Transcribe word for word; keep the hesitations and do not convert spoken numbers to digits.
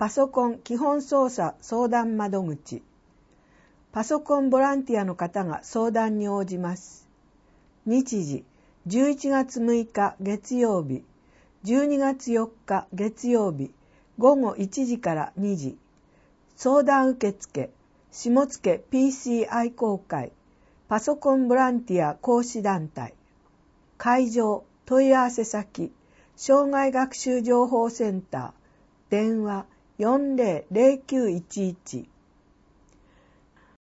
パソコン基本操作相談窓口。パソコンボランティアの方が相談に応じます。日時じゅういちがつむいか月曜日、じゅうにがつよっか月曜日、ごごいちじからにじ。相談受付、下野 ピーシー 愛好会、パソコンボランティア講師団体。会場、問い合わせ先、障害学習情報センター、電話 よんゼロゼロきゅういちいち